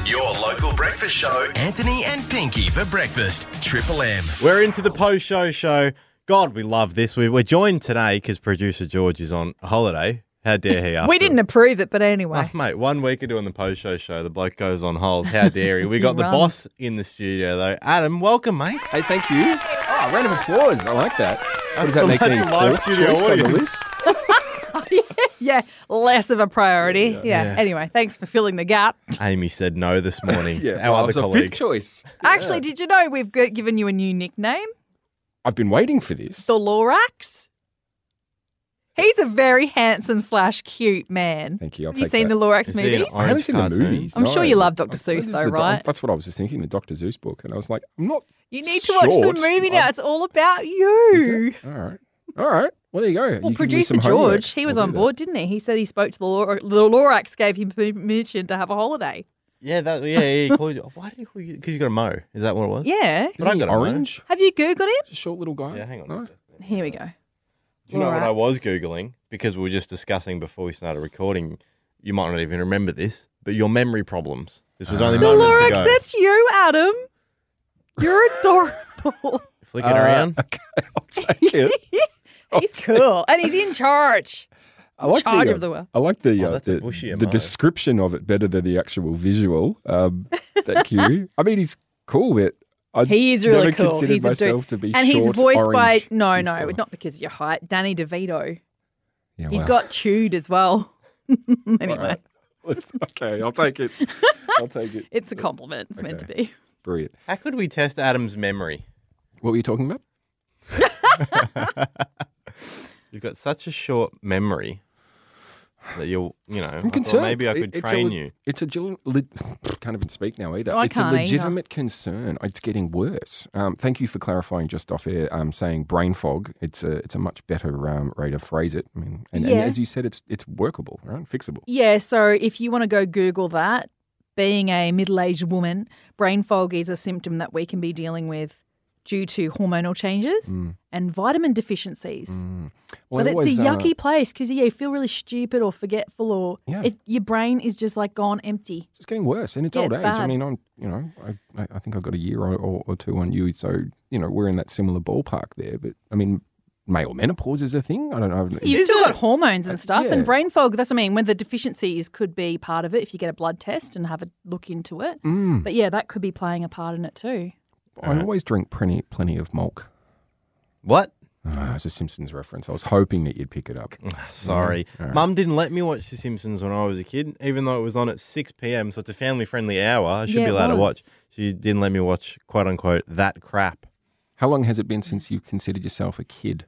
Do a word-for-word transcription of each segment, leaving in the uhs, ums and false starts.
Your local breakfast show. Anthony and Pinky for breakfast. Triple M. We're into the post-show show. God, we love this. We- We're joined today because producer George is on holiday. How dare he? After We didn't approve it, but anyway. Oh, mate, one week of doing the post-show show, the bloke goes on hold. How dare he? We got the Run. boss in the studio, though. Adam, welcome, mate. Hey, thank you. Oh, round of applause. I like that. What does that make That's me? a live Fourth studio choice on the audience. list? Yeah, less of a priority. Yeah. Yeah. Anyway, thanks for filling the gap. Amy said no this morning. Yeah, Our well, I other was a colleague. fifth choice. Actually, did you know we've g- given you a new nickname? I've been waiting for this. The Lorax. He's a very handsome slash cute man. Thank you. I'll Have you take seen that. the Lorax Is he an movies? I haven't orange seen the cartoon? movies. I'm no. sure you love Doctor Oh, Seuss this is though, the doc- right? That's what I was just thinking, the Doctor Seuss book. And I was like, I'm not You need to watch the short. movie now. I'm- It's all about Is you. it? All right. All right. Well, there you go. Well, You give me producer some homework. George, he was I'll on do that. board, didn't he? He said he spoke to the Lor- the Lorax, gave him permission to have a holiday. Yeah, that, yeah, yeah, he called you. Why did he call you? Because you got a mo. Is that what it was? Yeah. But I Isn't he got a mo. orange? Have you Googled him? Just a short little guy. Yeah, hang on. No? a second. Here we go. Do you know what I Lorax. was Googling? Because we were just discussing before we started recording. You might not even remember this, but your memory problems. This was only The moments Lorax, ago. that's you, Adam. You're adorable. Flick it Uh, around. Okay, I'll take it. He's cool. And he's in charge. I like Charge the, of the world. I like the Oh, uh, that's a the, bushier the mo. description of it better than the actual visual. Um, thank you. I mean, he's cool, but I He is really never cool. considered He's a dude. myself to be And short, he's voiced by, orange no, no, before. not because of your height, Danny DeVito. Yeah, He's well, got chewed as well. Anyway, all right. Okay, I'll take it. I'll take it. it's a compliment. It's meant to Okay. be. Brilliant. How could we test Adam's memory? What were you talking about? You've got such a short memory that you'll, you know, I I'm thought concerned. maybe I could It- it's train a, le- you. It's a gel- le- can't even speak now either. Oh, I it's a can't either. legitimate concern. It's getting worse. Um, thank you for clarifying just off air. Um, saying brain fog. It's a it's a much better um, way to phrase it. I mean, and, and Yeah. as you said, it's it's workable, right? Fixable. Yeah, so if you want to go Google that, being a middle-aged woman, brain fog is a symptom that we can be dealing with due to hormonal changes and vitamin deficiencies. Well, But I it's always, a uh, yucky place because yeah, you feel really stupid or forgetful or Yeah. it, your brain is just like gone empty. It's getting worse, and it's Yeah, old it's age. I bad. mean, I'm, you know, I, I think I've got a year or, or, or two on you, so you know, we're in that similar ballpark there. But I mean, male menopause is a thing. I don't know. You've still got hormones and stuff, yeah. and brain fog. That's what I mean. When the deficiencies could be part of it, if you get a blood test and have a look into it. Mm. But yeah, that could be playing a part in it too. I always drink plenty, plenty of milk. What? Ah, it's a Simpsons reference. I was hoping that you'd pick it up. Sorry. All right. Mum didn't let me watch The Simpsons when I was a kid, even though it was on at six p.m, so it's a family-friendly hour. I should Yeah, be it allowed to was. watch. She didn't let me watch, quote-unquote, that crap. How long has it been since you considered yourself a kid?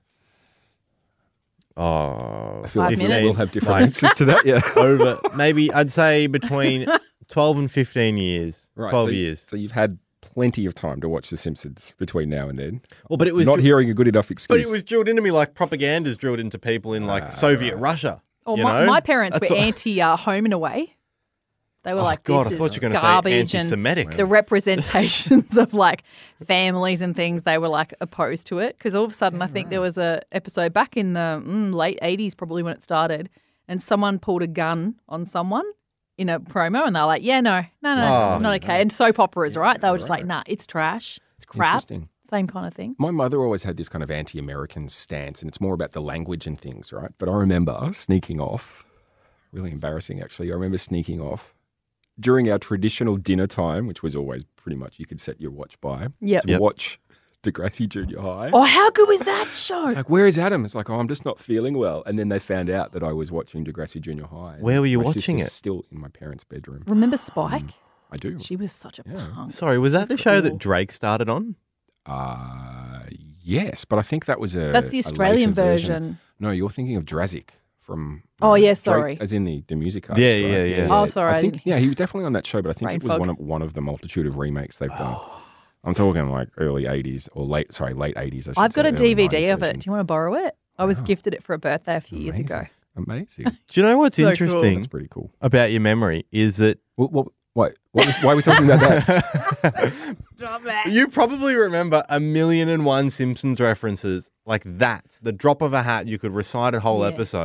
Oh, I feel Five like we'll- minutes. we'll have different answers to that. Yeah. over, maybe I'd say between twelve and fifteen years. Right, twelve so, years. So you've had plenty of time to watch The Simpsons between now and then. Well, but it was not dri- hearing a good enough excuse. But it was drilled into me like propaganda's drilled into people in like Soviet Russia. Or you my, know? my parents That's were what- anti uh, home and away. They were Oh, like, God, this I thought is you were gonna say garbage and anti-Semitic. the representations of like families and things, they were like opposed to it. Because all of a sudden, I think there was a episode back in the mm, late eighties, probably when it started, and someone pulled a gun on someone in a promo, and they're like, "Yeah, no, no, no, Oh, it's not okay." And soap operas, right? They were just like, "Nah, it's trash, it's crap." Interesting. Same kind of thing. My mother always had this kind of anti-American stance, and it's more about the language and things, right? But I remember sneaking off, really embarrassing actually. I remember sneaking off during our traditional dinner time, which was always pretty much you could set your watch by, Yep. to Yep. watch Degrassi Junior High. Oh, how good was that show? It's like, where is Adam? It's like, oh, I'm just not feeling well. And then they found out that I was watching Degrassi Junior High. Where were you My watching sister's it? Still in my parents' bedroom. Remember Spike? I do. She was such a Yeah. punk. Sorry, was that the show cool. that Drake started on? Uh, yes, but I think that was a. That's the a Australian later version. No, you're thinking of Drazik from. Oh, uh, yeah, Drake, sorry. as in the, the music artist. Yeah, right? yeah, yeah. Oh, sorry, I I think didn't- yeah, he was definitely on that show, but I think Brain it was fog. one of one of the multitude of remakes they've done. I'm talking like early eighties or late, sorry, late eighties. I should I've got say, a early D V D nineties of it. version. Do you want to borrow it? I was gifted it for a birthday a few years ago. Amazing. Do you know what's So cool. interesting That's pretty cool. about your memory is that What, what, wait, what was, why are we talking about that? you probably remember a million and one Simpsons references like that. The drop of a hat, you could recite a whole Yeah. episode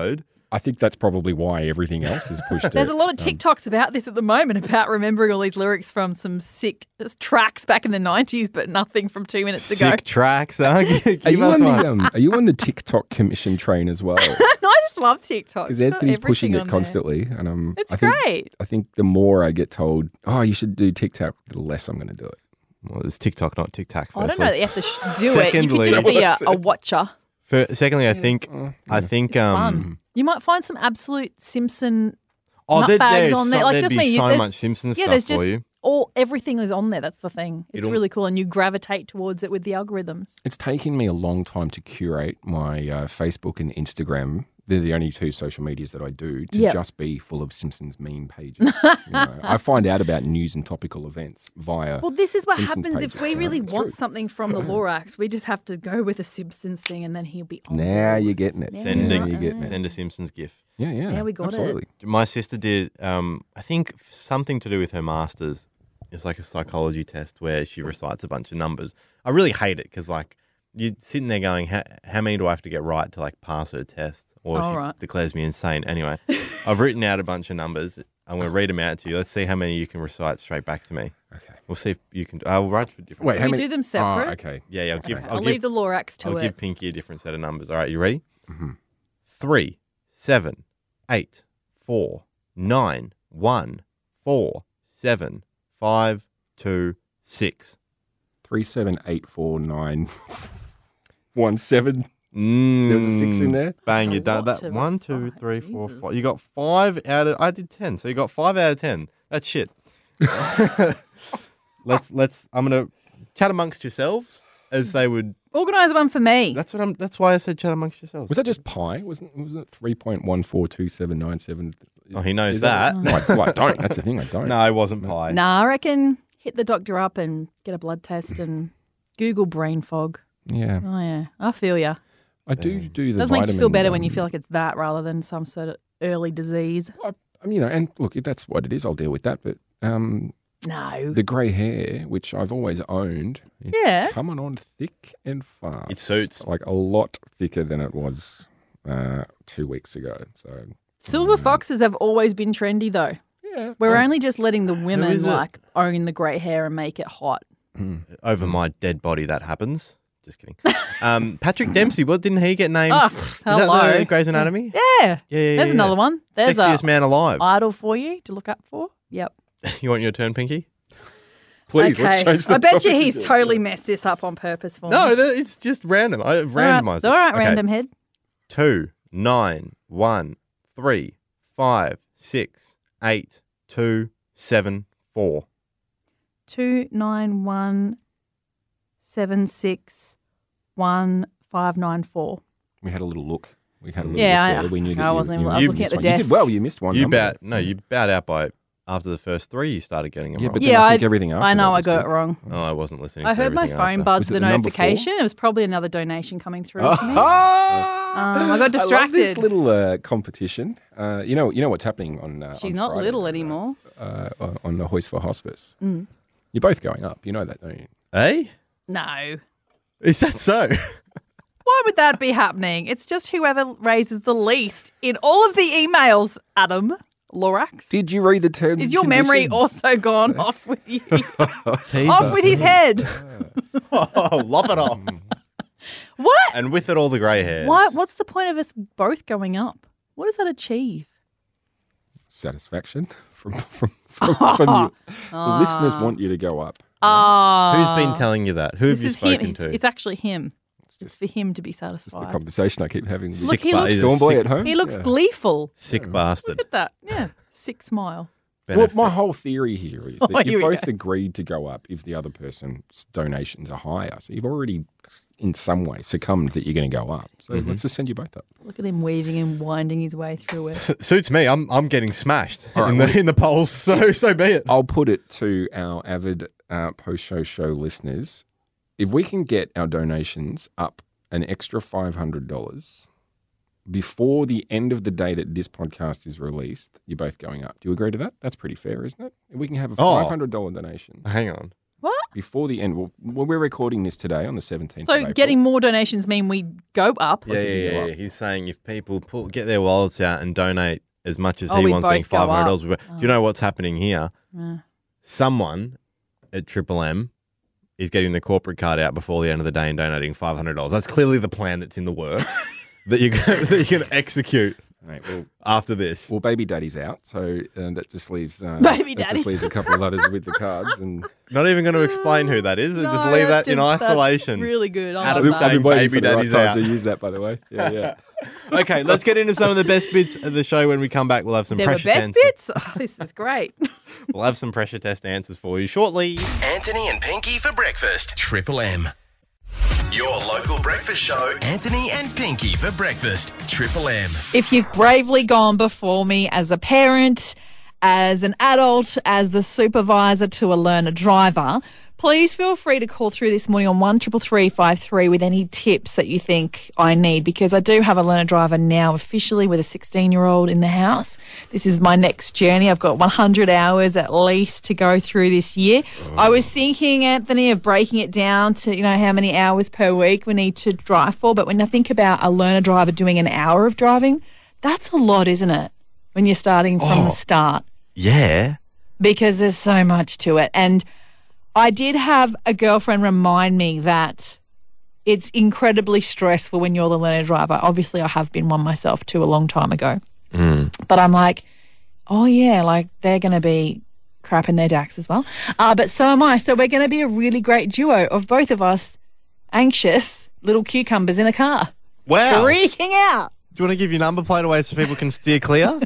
I think that's probably why everything else is pushed. There's to, a lot of um, TikToks about this at the moment, about remembering all these lyrics from some sick tracks back in the nineties, but nothing from two minutes ago. Sick tracks, huh? Give Are you, us on one. the, um, are you on the TikTok commission train as well? No, I just love TikTok. Because It's got Anthony's pushing everything it on constantly, and um, It's I think, great. I think the more I get told, "Oh, you should do TikTok," the less I'm going to do it. Well, it's TikTok, not TikTok. there. I don't know that you have to sh- do it. You Secondly- could just be a, a watcher. For, secondly, I think Oh, I think It's um. fun. You might find some absolute Simpson Oh, there, nutbags there's on there. so, Like, there'd that's be me. so There's- much Simpsons Yeah, stuff there's for just you. all everything is on there. That's the thing. It's It'll- really cool, and you gravitate towards it with the algorithms. It's taken me a long time to curate my uh, Facebook and Instagram. They're the only two social medias that I do to Yep. just be full of Simpsons meme pages. You know, I find out about news and topical events via. Well, this is what Simpsons happens pages. if we Yeah, really it's want true. something from the Lorax. We just have to go with a Simpsons thing, and then he'll be on Now board. you're getting it. Send now a, you're getting it. send a Simpsons gif. Yeah, yeah. Yeah, we got it. absolutely. My sister did, um, I think something to do with her masters. It's like a psychology test where she recites a bunch of numbers. I really hate it because, like, you're sitting there going, how, how many do I have to get right to, like, pass her test? Or All she right. declares me insane. Anyway, I've written out a bunch of numbers. I'm going to read them out to you. Let's see how many you can recite straight back to me. Okay. We'll see if you can. I'll write for different. Wait, Can how we many? do them separate? Oh, okay. Yeah, yeah. I'll give. Okay, I'll, I'll give, leave the Lorax to I'll it. give Pinky a different set of numbers. All right, you ready? Mm-hmm. Three, seven, eight, four, nine, one, four, seven, five, two, six. Three, seven, eight, four, nine, one, seven. Mm, There was a six in there. Bang, That's you a done lot that. to One, two, recite, three, four, Jesus. five. You got five out of. I did ten, so you got five out of ten. That's shit. let's let's. I'm gonna chat amongst yourselves as they would. Organise one for me. That's what I'm. That's why I said chat amongst yourselves. Was that just pi? Wasn't wasn't it three point one four two seven nine seven? Oh, he knows Is that. Well, I, well, I don't. That's the thing. I don't. No, it wasn't pie. Nah, I reckon hit the doctor up and get a blood test and Google brain fog. Yeah, Oh yeah, I feel ya. I do do the. Does make you feel vitamin, better when you um, feel like it's that rather than some sort of early disease. I, I mean, you know, and look, if that's what it is, I'll deal with that. But um, No. the grey hair, which I've always owned, it's Yeah. coming on thick and fast. It suits. like a lot thicker than it was uh, two weeks ago. So Silver foxes have always been trendy though. yeah, We're I- only just letting the women is it? like own the grey hair and make it hot. Over my dead body, that happens. Just kidding. Um, Patrick Dempsey. What didn't he get named? Oh, Is hello. that the Grey's Anatomy? Yeah. Yeah, yeah, There's yeah, another yeah. one. There's Sexiest a man alive. idol for you to look up for. Yep. You want your turn, Pinky? please okay. let's change the I bet you topic he's again. totally messed this up on purpose for No, me. that- it's just random. I All right. randomized All it. right, Okay. random head. Two, nine, one, three, five, six, eight, two, seven, four. Two nine one seven six one five nine four. We had a little look. We had a little Yeah, look I- there. We knew that I you, wasn't you, even- I was you looking at missed the one. You desk. did well. You missed one. You number. bat. No, you bowed out by after the first three. You started getting them Yeah, wrong. but then Yeah, I think I- everything after I know that I was got good. it wrong. Oh, I wasn't listening. I to heard my everything phone after. buzz Was it the the number four? notification. It was probably another donation coming through to me. Ah! Um, I got I love this distracted. little uh, competition. Uh, you know, you know what's happening on. Uh, She's on not Friday, little uh, anymore. Uh, uh, on the Hoist for Hospice. Mm. You're both going up. You know that, don't you? Eh? No. Is that so? Why would that be happening? It's just whoever raises the least in all of the emails, Adam Lorax. Did you read the terms? Is and your memory conditions? also gone off with you? off with his head. Oh, lop it off. What? And with it, all the grey hairs. What? What's the point of us both going up? What does that achieve? Satisfaction from from from, from you. The listeners want you to go up. Ah. Who's been telling you that? Who have This you is him. spoken It's, to? it's actually him. It's just- for him to be It's the satisfied. conversation I keep having with Look, Sick he ba- looks, he's a Stormboy sick- at home. he looks Yeah. gleeful. Sick bastard. Look at that. Yeah. Sick smile. Well, Benefit. my whole theory here is that Oh, here you've we both go. agreed to go up if the other person's donations are higher. So you've already, in some way, succumbed that you're going to go up. So Mm-hmm. let's just send you both up. Look at him weaving and winding his way through it. Suits me. I'm I'm getting smashed All right, in the in the polls. So so be it. I'll put it to our avid uh, post-show show listeners. If we can get our donations up an extra five hundred dollars before the end of the day that this podcast is released, you're both going up. Do you agree to that? That's pretty fair, isn't it? If we can have a Oh. five hundred dollars donation. Hang on. What? Before the end, well, well, we're recording this today on the seventeenth So of April. getting more donations mean we go up? Yeah, yeah, yeah, yeah. He's saying if people pull, get their wallets out and donate as much as Oh, he we wants, both being go five hundred dollars. up. Do you know what's happening here? Yeah. Someone at Triple M is getting the corporate card out before the end of the day and donating five hundred dollars. That's clearly the plan that's in the works that you're gonna, that you're going to execute Right, well, after this. well, baby daddy's out, so um, that just leaves uh, Baby that daddy. just leaves a couple of others with the cards. And Not even going to explain who that is. No, just leave that that's in just- that's isolation. really good. I Adam love saying that. I've been waiting baby for the right daddy's time out. to use that, by the way. Yeah, yeah. Okay, let's get into some of the best bits of the show. When we come back, we'll have some There were pressure best test. bits? Oh, this is great. We'll have some pressure test answers for you shortly. Anthony and Pinky for breakfast. Triple M. Your local breakfast show. Anthony and Pinky for breakfast. Triple M. If you've bravely gone before me as a parent, as an adult, as the supervisor to a learner driver, please feel free to call through this morning on one triple three five three with any tips that you think I need, because I do have a learner driver now officially with a sixteen-year-old in the house. This is my next journey. I've got one hundred hours at least to go through this year. Oh. I was thinking, Anthony, of breaking it down to, you know, how many hours per week we need to drive for. But when I think about a learner driver doing an hour of driving, that's a lot, isn't it? When you're starting from Oh. the start. Yeah. Because there's so much to it. And I did have a girlfriend remind me that it's incredibly stressful when you're the learner driver. Obviously, I have been one myself too a long time ago. Mm. But I'm like, oh, yeah, like they're going to be crap in their dacks as well. Uh, but so am I. So we're going to be a really great duo of both of us anxious little cucumbers in a car. Wow. Freaking out. Do you want to give your number plate away so people can steer clear?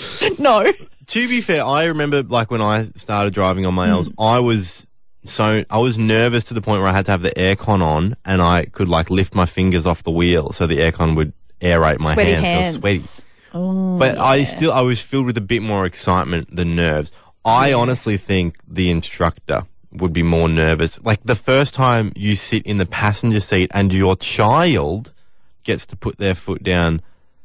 No. To be fair, I remember like when I started driving on my L's, Mm. I was so I was nervous to the point where I had to have the aircon on and I could like lift my fingers off the wheel so the aircon would aerate my Sweaty hands. hands. I was sweaty. Oh, But I yeah. still I was filled with a bit more excitement than nerves. I Yeah. honestly think the instructor would be more nervous. Like the first time you sit in the passenger seat and your child gets to put their foot down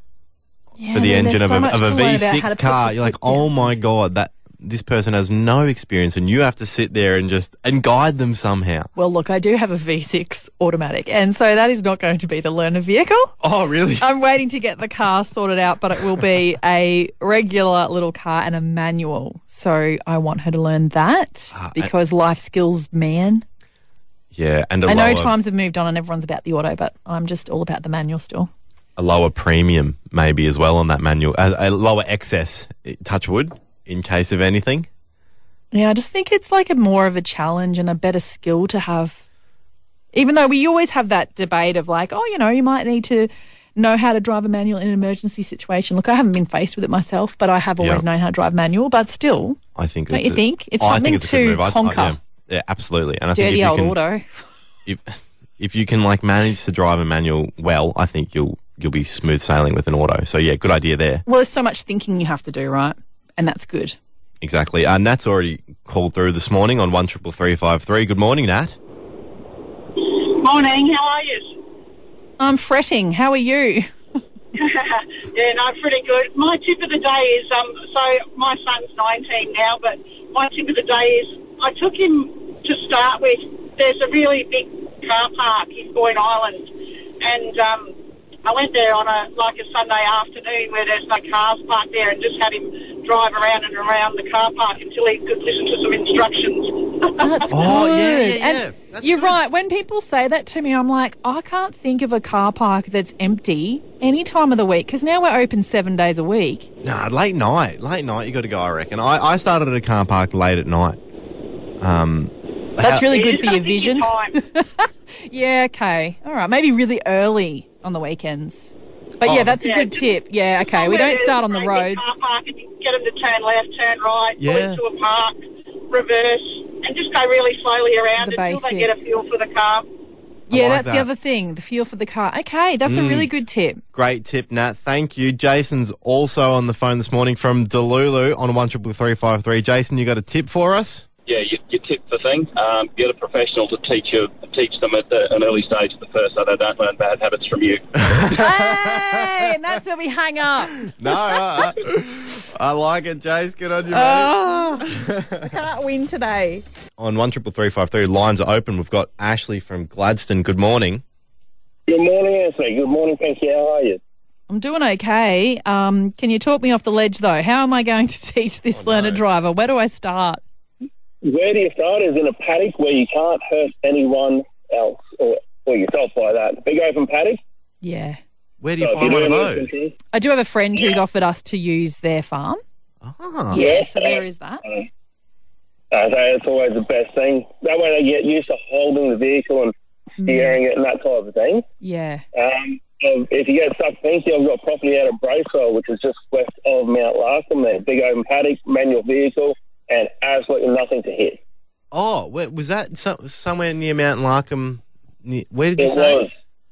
Yeah, for the there's engine of so a, much of a to learn about V how to six put car. the You're like, foot oh down. my God, that this person has no experience and you have to sit there and just and guide them somehow. Well, look, I do have a V six automatic, and so that is not going to be the learner vehicle. Oh, really? I'm waiting to get the car sorted out, but it will be a regular little car and a manual. So I want her to learn that Ah, because life skills, man. Yeah, and a I know lower, times have moved on and everyone's about the auto, but I'm just all about the manual still. a lower premium maybe as well on that manual. A, a lower excess, touch wood, in case of anything. Yeah, I just think it's like a more of a challenge and a better skill to have. Even though we always have that debate of like, oh, you know, you might need to know how to drive a manual in an emergency situation. Look, I haven't been faced with it myself, but I have always Yeah. known how to drive manual. But still, I think. don't it's you a- think? It's I something think it's a good to move. I- I- conquer. yeah. Yeah, absolutely. And I think if Dirty you old can, auto. if if you can like manage to drive a manual well, I think you'll you'll be smooth sailing with an auto. So yeah, good idea there. Well, there's so much thinking you have to do, right? And that's good. Exactly. Uh, Nat's already called through this morning on one triple three five three. Good morning, Nat. Morning, how are you? I'm fretting. How are you? Yeah, no, pretty good. My tip of the day is, um, so my son's nineteen now, but my tip of the day is I took him to start with. There's a really big car park in Boyne Island, and um, I went there on a like a Sunday afternoon where there's no cars parked there, and just had him drive around and around the car park until he could listen to some instructions. That's Oh, good. yeah, yeah, yeah. And That's you're good. right. When people say that to me, I'm like, I can't think of a car park that's empty any time of the week because now we're open seven days a week. Nah, late night. Late night, you got to go. I reckon. I, I started at a car park late at night. Um, That's how- really You good just for your gotta take vision. time. Yeah, okay. All right. Maybe really early on the weekends. But yeah, Oh, that's a yeah. good tip. Yeah, okay. We Somewhere don't start on the there's a great roads. Car park and you get them to turn left, turn right, Yeah. go into a park, reverse, and just go really slowly around The until they get a basics. feel for the car. Yeah, like that's that. the other thing, the feel for the car. Okay, that's a Mm. really good tip. Great tip, Nat. Thank you. Jason's also on the phone this morning from Delulu on one triple three five three. Jason, you got a tip for us? Yeah, your, your tip for thing. Um, get a professional to teach you, teach them at the, an early stage at the first, so they don't learn bad habits from you. Hey, and that's where we hang up. No, I, I like it, Jace. Good on you, mate. Oh, I can't win today. On one triple three five three, lines are open. We've got Ashley from Gladstone. Good morning. Good morning, Anthony. Good morning, Pinky. How are you? I'm doing okay. Um, can you talk me off the ledge, though? How am I going to teach this Oh, learner no. driver? Where do I start? Where do you start? Is in a paddock where you can't hurt anyone else or, or yourself by that. Big open paddock. Yeah. Where do you So if find you're one of doing those? this, I do have a friend who's offered us to use their farm. Ah. Yeah, so there is that. Uh, so that's always the best thing. That way they get used to holding the vehicle and steering it and that type of thing. Yeah. Um, so if you get stuck, Pinky, I've got property out of Bracewell, which is just west of Mount Larkham there. Big open paddock, manual vehicle, and absolutely nothing to hit. Oh, where, was that so, somewhere near Mount Larkham? Near, where did you It say? was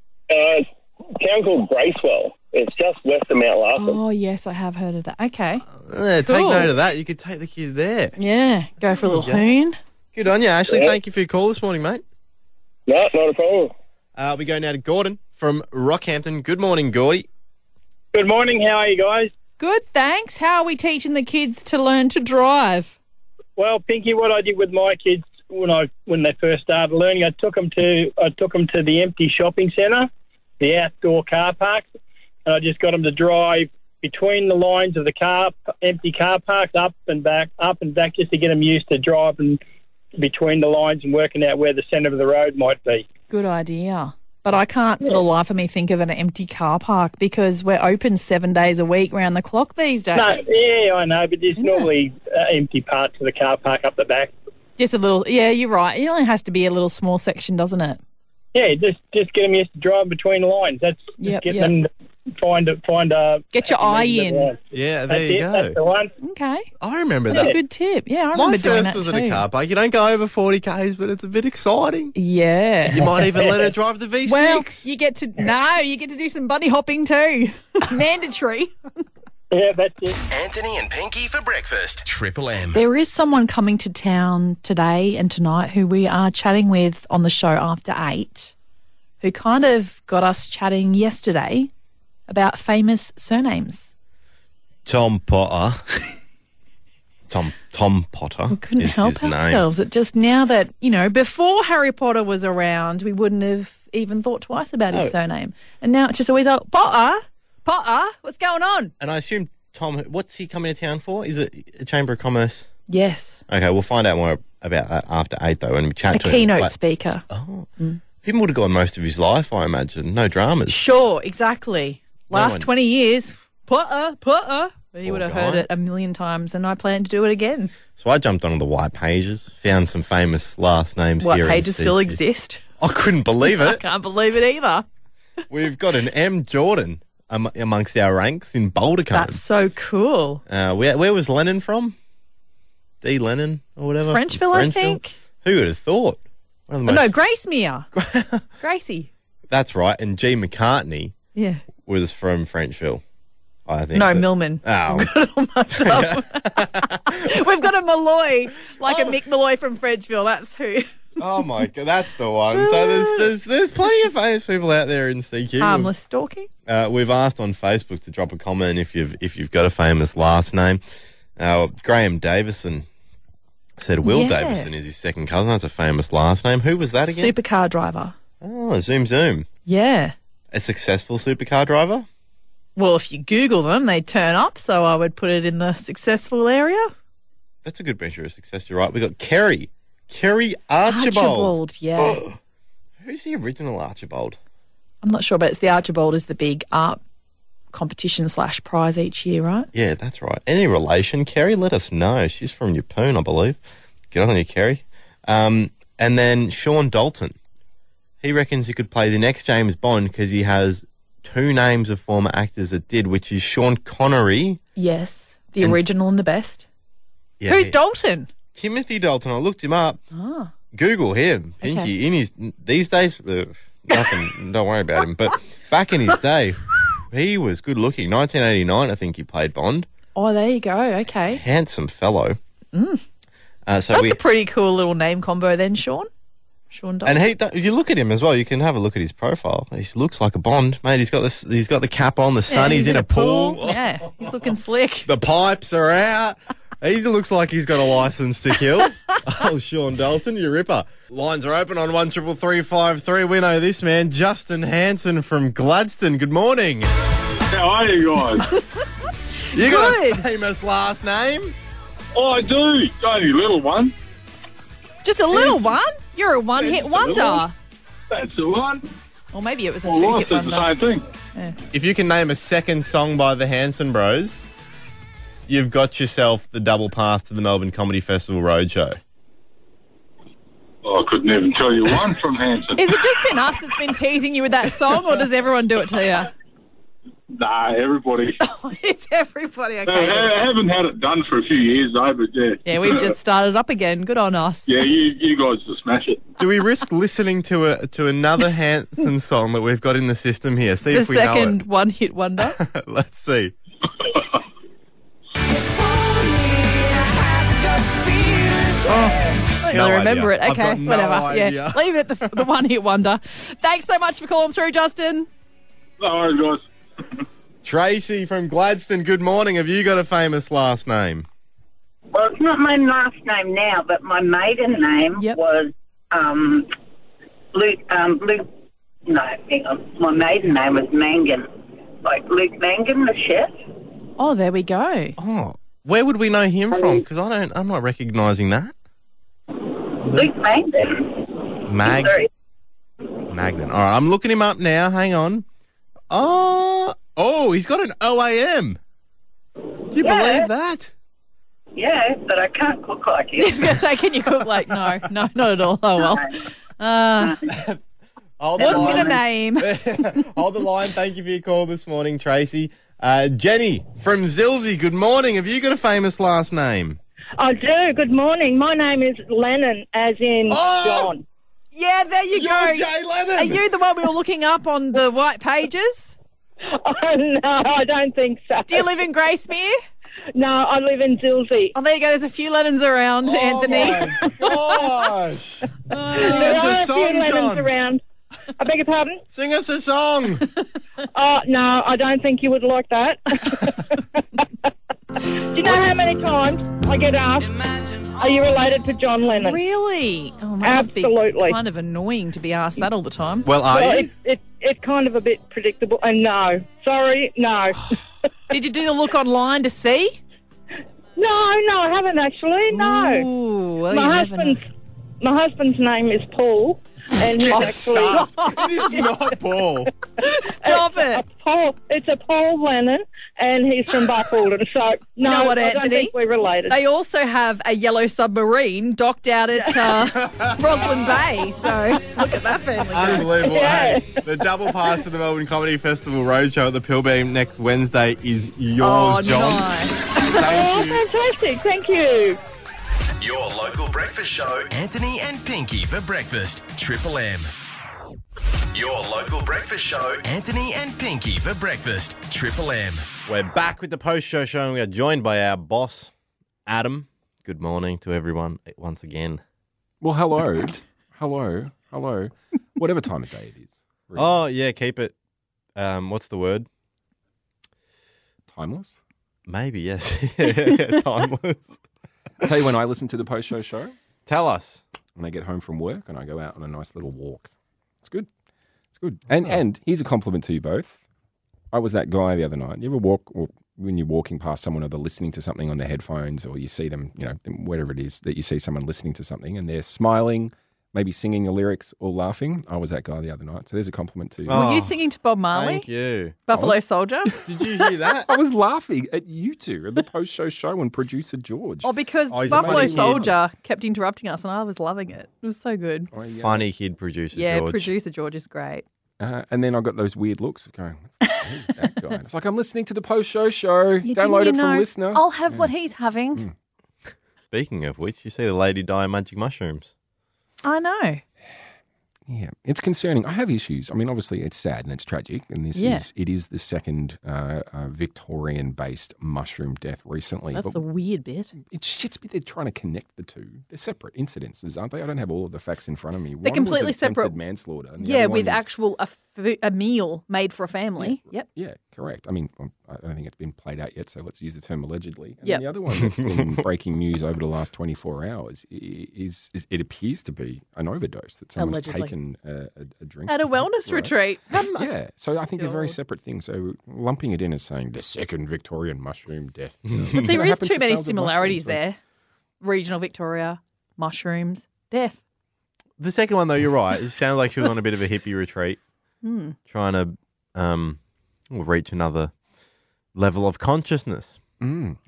uh, a town called Bracewell. It's just west of Mount Larkham. Oh, yes, I have heard of that. Okay. Uh, take Cool. note of that. You could take the kid there. Yeah. Go for a little Yeah. hoon. Good on you, Ashley. Yeah. Thank you for your call this morning, mate. No, not a problem. Uh, we go now to Gordon from Rockhampton. Good morning, Gordy. Good morning. How are you guys? Good, thanks. How are we teaching the kids to learn to drive? Well, Pinky, what I did with my kids when I when they first started learning, I took them to I took them to the empty shopping centre, the outdoor car park, and I just got them to drive between the lines of the car empty car parks, up and back, up and back, just to get them used to driving between the lines and working out where the centre of the road might be. Good idea. But I can't for the life of me think of an empty car park because we're open seven days a week round the clock these days. No, yeah, I know, but there's Yeah. normally uh, empty parts of the car park up the back. Just a little, yeah, you're right. It only has to be a little small section, doesn't it? Yeah, just just get them used to driving between the lines. That's just Yep, get yep. them to find a find a Get your eye in. Yeah, there That's you it. That's the go. one. Okay. I remember That's that. a good tip. Yeah, I My remember doing first that was too. at a car park. You don't go over forty kays, but it's a bit exciting. Yeah. You might even let her drive the V six. Well, you get to, no, you get to do some bunny hopping too. Mandatory. Yeah, that's it. Anthony and Pinky for breakfast. Triple M. There is someone coming to town today and tonight who we are chatting with on the show after eight, who kind of got us chatting yesterday about famous surnames. Tom Potter. Tom Tom Potter. We couldn't is help his name. ourselves. It just now that, you know, before Harry Potter was around, we wouldn't have even thought twice about his No. surname. And now it's just always, oh, Potter, Potter, what's going on? And I assume Tom, what's he coming to town for? Is it a Chamber of Commerce? Yes, Okay, we'll find out more about that after eight, though, when we chat a to him. keynote Like, speaker. oh, Him would have gone most of his life, I imagine. No dramas. Sure, exactly. No Last one- twenty years, Potter, Potter. But he Poor would have guy. heard it a million times, and I plan to do it again. So I jumped onto the white pages, found some famous last names What here. in pages still C Q. exist? I couldn't believe I it. can't believe it either. We've got an M. Jordan um, amongst our ranks in Boulder Cone. That's so cool. Uh, where, where was Lennon from? D. Lennon or whatever? Frenchville, I think. Who would have thought? One of the Oh, no, most- Gracemere. Gracie. That's right. And G. McCartney Yeah. was from Frenchville, I think. No, but- Millman. Oh. We've got a Malloy, like a Mick Malloy from Frenchville. That's who. Oh, my God. That's the one. So there's, there's, there's plenty of famous people out there in C Q. Harmless stalking. Uh, we've asked on Facebook to drop a comment if you've if you've got a famous last name. Uh, Graham Davison said Will Yeah. Davison is his second cousin. That's a famous last name. Who was that again? Supercar driver. Oh, Zoom Zoom. Yeah. A successful supercar driver? Well, if you Google them, they turn up, so I would put it in the successful area. That's a good measure of success, you're right. We got Kerry. Kerry Archibald. Archibald, yeah. Oh, who's the original Archibald? I'm not sure, but it's the Archibald is the big art competition slash prize each year, right? Yeah, that's right. Any relation, Kerry? Let us know. She's from Yeppoon, I believe. Get on you, Kerry. Um, and then Sean Dalton. He reckons he could play the next James Bond because he has two names of former actors that did, which is Sean Connery. Yes. The And- original and the best. Yeah, Who's he- Dalton? Timothy Dalton. I looked him up. Ah. Google him, Pinky. Okay. In his these days, uh, nothing. Don't worry about him. But back in his day, he was good looking. nineteen eighty-nine, I think he played Bond. Oh, there you go. Okay. Handsome fellow. Uh, so That's we, a pretty cool little name combo then, Sean. Sean Dalton. and he, if you look at him as well, you can have a look at his profile. He looks like a Bond, mate. He's got this. He's got the cap on. The sun. Yeah, he's, in, a pool. Yeah, he's looking slick. The pipes are out. He looks like he's got a license to kill. Oh, Sean Dalton, you ripper. Lines are open on one triple three five three. We know this man, Justin Hanson from Gladstone. Good morning. How are you guys? You got Good. a famous last name? Oh, I do. Only a little one. Just a little one? You're a one-hit Just a little wonder. one. That's the one. Or maybe it was a Well, two-hit life is wonder. the same thing. If you can name a second song by the Hanson Bros, you've got yourself the double pass to the Melbourne Comedy Festival Roadshow. Oh, I couldn't even tell you one from Hanson. Is it just been us that's been teasing you with that song, or does everyone do it to you? Nah, everybody. It's everybody, I, okay. I haven't had it done for a few years, though, but yeah. Yeah, we've just started up again. Good on us. Yeah, you, you guys just smash it. Do we risk listening to a to another Hanson song that we've got in the system here? See The if we second know one-hit wonder. it. Let's see. I don't No really remember idea. it. I've Okay, got no whatever. idea. Yeah, leave it at the, the one-hit wonder. Thanks so much for calling through, Justin. No worries, guys. Tracy from Gladstone, good morning. Have you got a famous last name? Well, it's not my last name now, but my maiden name Yep. was um, Luke. Um, Luke. No, hang on. My maiden name was Mangan, like Luke Mangan, the chef. Oh, there we go. Oh, where would we know him from? Because I don't. I'm not recognising that. Luke Mangan. Mag Sorry. Magnan. All right, I'm looking him up now. Hang on. Oh, oh, he's got an O A M. Do you Yeah. believe that? Yeah, but I can't cook like I was him. going to say, can you cook like, no, no, not at all. Oh, well. Uh, Hold the what's in a line. name? Hold the line. Thank you for your call this morning, Tracy. Uh, Jenny from Zilsey, good morning. Have you got a famous last name? I do. Good morning. My name is Lennon, as in Oh! John. Yeah, there you You're go. Jay Lennon. Are you the one we were looking up on the white pages? Oh, no, I don't think so. Do you live in Gracemere? No, I live in Zilsey. Oh, there you go. There's a few Lennons around, Anthony. Oh, my gosh. There Sing us are a a few song, Lennons John. around. I beg your pardon? Sing us a song. Oh, no, I don't think you would like that. Do you know how many times I get asked, are you related to John Lennon? Really? Oh, that must be Absolutely. kind of annoying to be asked that all the time. Well, are Well, you? it, it, it's kind of a bit predictable. And no, sorry, no. Did you do the look online to see? No, no, I haven't actually, no. Ooh, well, you my never know. husband's my husband's name is Paul, and he's actually It is not Paul. Stop it's it. A Paul. It's a Paul Lennon, and he's from Buckalden. So no, know what, I don't Anthony? think we're related. They also have a yellow submarine docked out at uh, Roslyn Bay. So look at that family. Unbelievable. Yeah. Hey, the double pass to the Melbourne Comedy Festival Roadshow at the Pilbeam next Wednesday is yours, Oh, John. nice. oh, Thank you. fantastic! Thank you. Your local breakfast show, Anthony and Pinky for breakfast, Triple M. Your local breakfast show, Anthony and Pinky for breakfast, Triple M. We're back with the post-show show and we are joined by our boss, Adam. Good morning to everyone once again. Well, hello. hello. Hello. Whatever time of day it is. Really. Oh, yeah, keep it. Um, what's the word? Timeless. Maybe, yes. yeah, timeless. I'll tell you when I listen to the post-show show, Tell us. when I get home from work and I go out on a nice little walk. It's good. It's good. And and here's a compliment to you both. I was that guy the other night. You ever walk, or when you're walking past someone or they're listening to something on their headphones, or you see them, you know, whatever it is, that you see someone listening to something and they're smiling, maybe singing the lyrics or laughing. I was that guy the other night. So there's a compliment to you. Oh, Were you singing to Bob Marley? Thank you. Buffalo Soldier? Did you hear that? I was laughing at you two at the post-show show and producer George. Oh, because Oh, he's a Buffalo funny kid. Soldier kept interrupting us and I was loving it. It was so good. Oh, yeah. Funny kid producer Yeah, George. producer George is great. Uh, and then I got those weird looks of going, What's that, who's that guy? It's like, I'm listening to the post-show show. Download it from Listener. I'll have what he's having. Speaking of which, you see the lady die of magic mushrooms. I know. Yeah, it's concerning. I have issues. I mean, obviously, it's sad and it's tragic, and this Yeah. is it is the second uh, uh, Victorian-based mushroom death recently. That's but the weird bit. it shits me. They're trying to connect the two. They're separate incidences, aren't they? I don't have all of the facts in front of me. They're One completely was attempted separate. manslaughter. And the Yeah, other one with is- actual a, f- a meal made for a family. Yep. Yeah, correct. I mean, um, I don't think it's been played out yet, so let's use the term allegedly. And Yep. then the other one that's been breaking news over the last twenty-four hours i- is, is it appears to be an overdose that someone's Allegedly. taken a, a, a drink At a wellness Right. retreat. Yeah, so I think they're very God. separate things. So lumping it in as saying the second Victorian mushroom death. You know, There what is happened too to many sales of similarities mushrooms? there. Regional Victoria, mushrooms, death. The second one, though, you're right. It sounds like she was on a bit of a hippie retreat, Hmm. trying to um, reach another level of consciousness. Mm.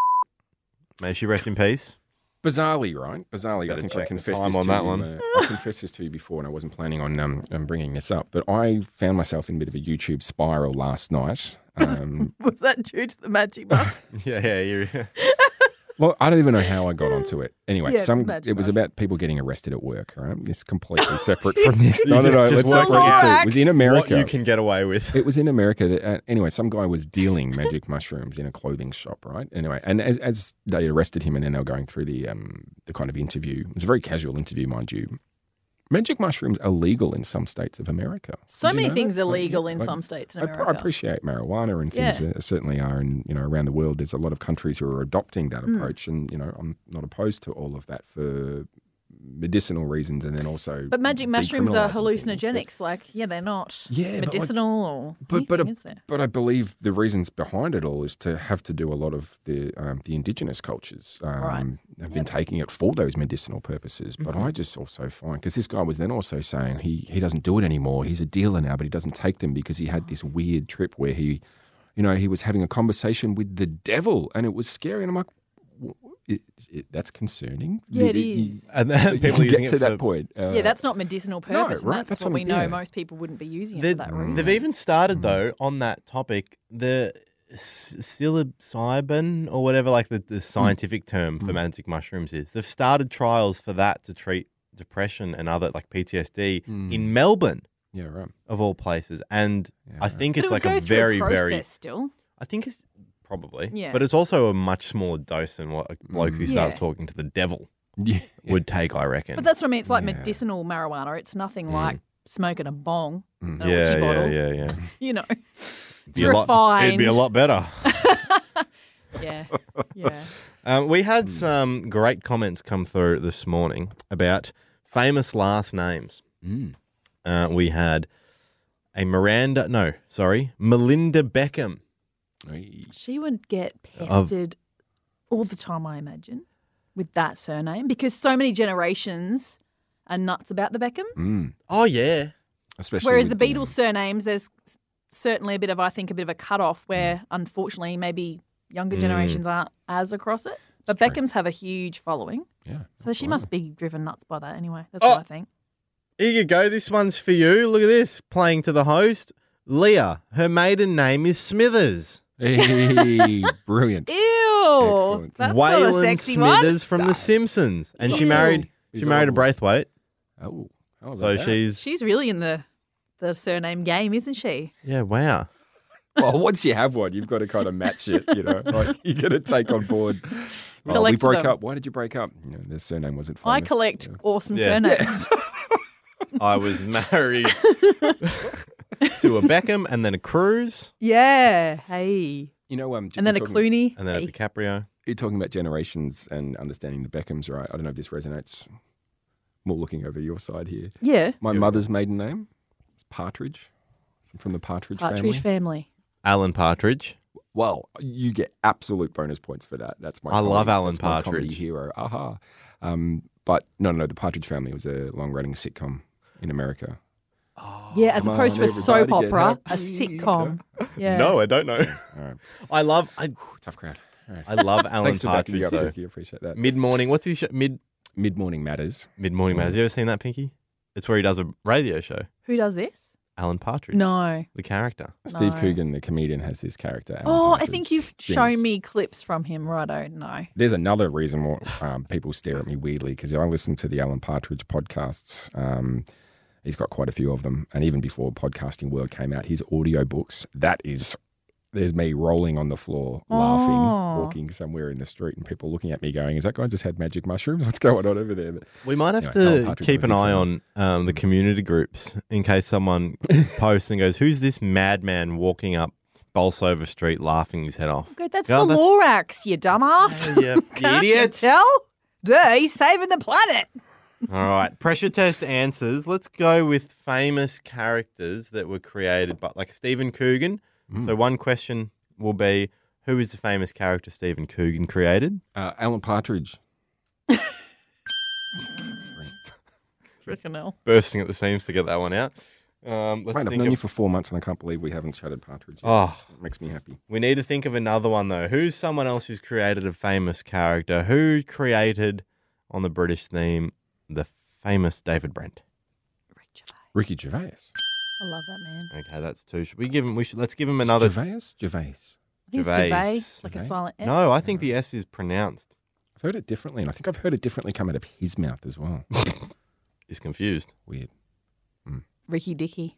May she rest in peace. Bizarrely, right? Bizarrely, Better I think I check the confessed time this on to that you. one. Uh, I confessed this to you before, and I wasn't planning on um, um, bringing this up. But I found myself in a bit of a YouTube spiral last night. Um, Was that due to the magic buff? Yeah, yeah, you. well, I don't even know how I got onto it. Anyway, Yeah, some magic it was buff. about people getting arrested at work. Right? It's completely separate from this. No, no, just- no. just Let's work separate it the two. out. It was in America. What you can get away with. It was in America. That, uh, anyway, some guy was dealing magic mushrooms in a clothing shop, right? Anyway, and as, as they arrested him and then they were going through the um, the kind of interview, it was a very casual interview, mind you. Magic mushrooms are legal in some states of America. So Did you many know things that? are Like, legal yeah, in like, some states in I, America. I appreciate marijuana and things Yeah. uh, certainly are, and you know, around the world, there's a lot of countries who are adopting that Mm. approach, and you know, I'm not opposed to all of that for medicinal reasons, and then also. But magic mushrooms are decriminalising things, but- hallucinogenics. Like, yeah, they're not Yeah, but like- medicinal or But but, anything, is there? but I believe the reasons behind it all is to have to do a lot of the um, the indigenous cultures um, Right. have been taking it for those medicinal purposes. But Mm-hmm. I just also find because this guy was then also saying he he doesn't do it anymore. He's a dealer now, but he doesn't take them because he had this weird trip where he, you know, he was having a conversation with the devil, and it was scary. And I'm like. "W- It, it, that's concerning. Yeah, it You- you- is. And then you people can using get it to that for- point. Uh, Yeah, that's not medicinal no, purpose, right, and that's, that's what what we I'm- know yeah. most people wouldn't be using it They- for that reason. They've even started though on that topic the s- psilocybin or whatever, like the, the scientific term for magic mushrooms is. They've started trials for that to treat depression and other like P T S D in Melbourne, yeah, right. of all places. And I right. think But it's it like would a go through very, process very. still. I think it's probably, Yeah. but it's also a much smaller dose than what a bloke who starts Yeah. talking to the devil Yeah, would take, I reckon. But that's what I mean. It's like Yeah. medicinal marijuana. It's nothing like smoking a bong, Mm. an yeah, orgy yeah, bottle. yeah, yeah. You know, it's Be a lot- refined. it'd be a lot better. Yeah, yeah. Um, we had some great comments come through this morning about famous last names. Mm. Uh, we had a Miranda, no, sorry, Melinda Beckham. Hey. She would get Of- pestered all the time, I imagine, with that surname because so many generations are nuts about the Beckhams. Mm. Oh, yeah. Especially Whereas the with, um, Beatles surnames, there's certainly a bit of, I think, a bit of a cutoff where, unfortunately, maybe younger Mm. generations aren't as across it. But true. Beckhams have a huge following, Yeah. so she must be driven nuts by that anyway. That's Oh. what I think. Here you go. This one's for you. Look at this. Playing to the host. Leah. Her maiden name is Smithers. Hey, brilliant. Ew, Excellent. that's not a Waylon sexy one. Smithers from The Simpsons. And she Ew. married she He's married a old. Braithwaite. Oh, how was So that? she's, She's really in the the surname game, isn't she? yeah, wow. Well, once you have one, you've got to kind of match it, you know. Like you got to take on board. Oh, we Collect broke them. up. Why did you break up? You know, their surname wasn't famous. I collect Yeah. awesome Yeah. surnames. I was married to a Beckham and then a Cruz Yeah, hey. You know, um, And then a you're talking- Clooney. and then a Hey. DiCaprio. You're talking about generations and understanding the Beckhams, right? I don't know if this resonates. More looking over your side here. Yeah. My mother's maiden name is Partridge. I'm from the Partridge, Partridge family. family. Alan Partridge. Well, you get absolute bonus points for that. That's my. I love comedy- Alan that's my comedy Partridge. hero. Aha. Um, but no, no, the Partridge Family was a long-running sitcom in America. Yeah, as Come opposed on, to a soap everybody, get opera, a happy. sitcom. Yeah. No, I don't know. All right, I love I, tough crowd. All right. I love Alan Thanks for backing Partridge me up, though. Pinky. I appreciate that. Mid morning. What's his show? Mid Mid Morning Matters. Mid Morning Man. Have you ever seen that, Pinky? It's where he does a radio show. Who does this? Alan Partridge. No. The character. Steve No. Coogan, the comedian, has this character. Alan Oh, I Partridge. think you've Things. shown me clips from him. Righto, no. There's another reason why um, people stare at me weirdly because I listen to the Alan Partridge podcasts. Um, He's got quite a few of them. And even before Podcasting World came out, his audiobooks, that is, there's me rolling on the floor, laughing, Oh. walking somewhere in the street and people looking at me going, is that guy just had magic mushrooms? What's going on over there? But We might have anyway, Alan to Partridge keep was an a big eye fan. on um, the community groups in case someone posts and goes, who's this madman walking up Bolsover Street laughing his head off? Good, that's Yeah, the Lorax, you dumbass. Yeah, you Can't you idiots. tell? Duh, he's saving the planet. All right, pressure test answers. Let's go with famous characters that were created by, like Stephen Coogan. Mm. So one question will be, who is the famous character Stephen Coogan created? Uh, Alan Partridge. Freaking hell. Bursting at the seams to get that one out. Um, let's Mate, I've think known of, you for four months and I can't believe we haven't chatted Partridge. yet. Oh, It makes me happy. we need to think of another one though. Who's someone else who's created a famous character? Who created on the British theme the famous David Brent? Ricky Gervais. I love that man. Okay, that's two. Should we give him? We should. Let's give him another. Gervais? Gervais. I think it's Gervais, like a Gervais? silent S. No, I think the S is pronounced. I've heard it differently, and I think I've heard it differently come out of his mouth as well. He's confused. Weird. Ricky Dicky.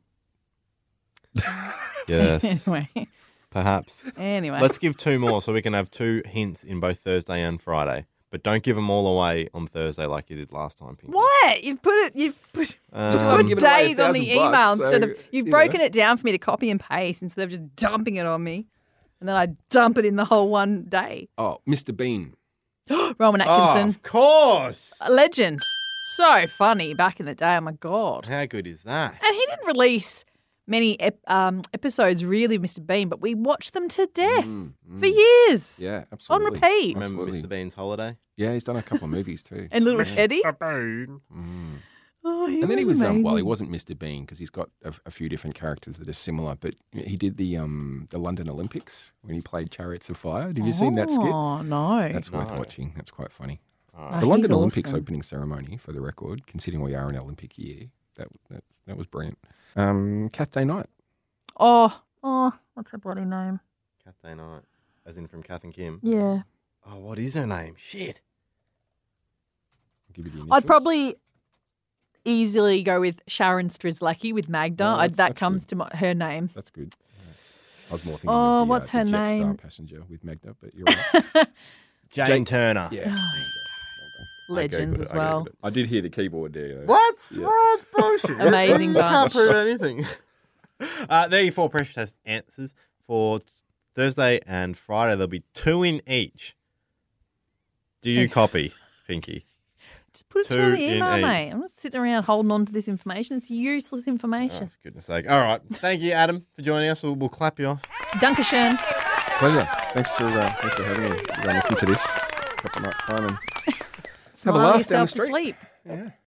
Yes. Anyway. Perhaps. Anyway. Let's give two more so we can have two hints in both Thursday and Friday. But don't give them all away on Thursday like you did last time, Pinky. What? You've put it, you've put, Um, put I've given away a days on the thousand email bucks, instead so, of, you've you broken know. it down for me to copy and paste instead of just dumping it on me. And then I dump it in the whole one day. Oh, Mister Bean. Rowan Atkinson. Oh, of course. A legend. So funny back in the day. Oh, my God. How good is that? And he didn't release many ep- um, episodes, really, of Mister Bean, but we watched them to death for years. Yeah, absolutely. On repeat. Remember Absolutely. Mister Bean's Holiday? Yeah, he's done a couple of movies too. And Little Yeah. Teddy. Mm. Oh, he And then he was, um, amazing. well, he wasn't Mister Bean because he's got a, a few different characters that are similar, but he did the um, the London Olympics when he played Chariots of Fire. Have you seen that skit? Oh, no. That's worth No. watching. That's quite funny. Oh, the London he's Olympics awesome. opening ceremony, for the record, considering we are an Olympic year, that that, that was brilliant. Um, Kath Day Knight. Oh, oh, what's her bloody name? Kath Day Knight. As in from Kath and Kim. Yeah. Oh, what is her name? Shit. I'll give you the I'd initials. probably easily go with Sharon Strzelecki with Magda. Oh, I, that's- that that's comes good. to my, her name. That's good. Yeah. I was more thinking Oh, of the, what's uh, her the Jetstar name? passenger with Magda, but you're right. Jane, Jane- Turner. Yeah. Legends Googled as it, I well. Googled it. I did hear the keyboard there. though. What? Yeah. What? Bullshit. Amazing Can't bunch. prove anything. Uh, there are your four pressure test answers. For t- Thursday and Friday, there'll be two in each. Do you copy, Pinky? Just put it Two through the in email, each. mate. I'm not sitting around holding on to this information. It's useless Oh, information. for goodness sake. All right. Thank you, Adam, for joining us. We'll, we'll clap you off. Dankeschön. Pleasure. Thanks for uh, thanks for having me. Go and listen to this a couple of nights time and have a Smile laugh down the yourself to street. sleep. Yeah.